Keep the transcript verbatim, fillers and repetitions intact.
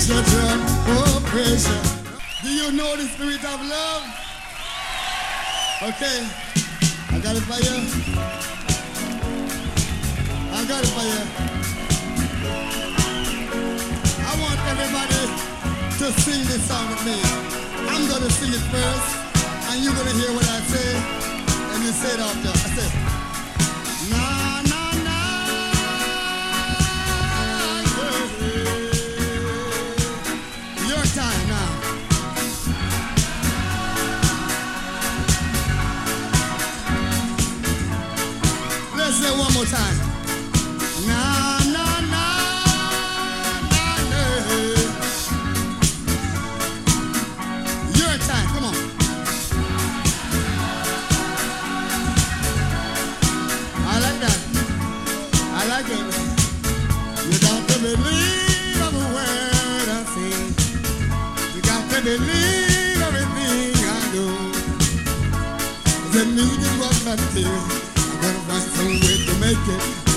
children, oh pressure. Do you know the spirit of love? Okay, I got it for you. I got it for you. I want everybody to sing this song with me. I'm gonna sing it first, and you're gonna hear what I say, and you say it after. I say, na na na, yeah. Your time now. Let's say one more time. Na na na na na. Your time, come on. I like that. I like it. You got to believe every word I say. You got to believe everything I do. The music was not there. I'm gonna find some way to make it.